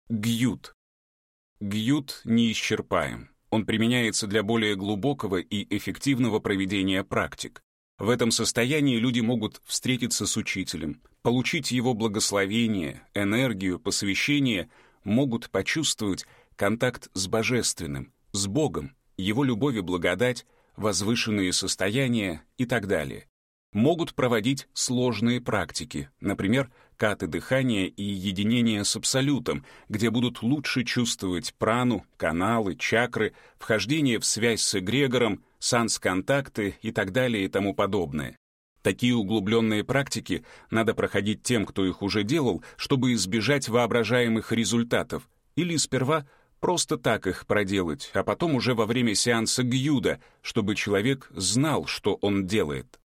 Гьют. Гьют неисчерпаем. Он применяется для более глубокого и эффективного проведения практик. В этом состоянии люди могут встретиться с учителем, получить его благословение, энергию, посвящение, могут почувствовать контакт с Божественным, с Богом, Его любовь и благодать, возвышенные состояния и так далее. Могут проводить сложные практики, например, каты дыхания и единение с Абсолютом, где будут лучше чувствовать прану, каналы, чакры, вхождение в связь с эгрегором, санс-контакты и так далее и тому подобное. Такие углубленные практики надо проходить тем, кто их уже делал, чтобы избежать воображаемых результатов, или сперва просто так их проделать, а потом уже во время сеанса гьюда, чтобы человек знал, что он делает.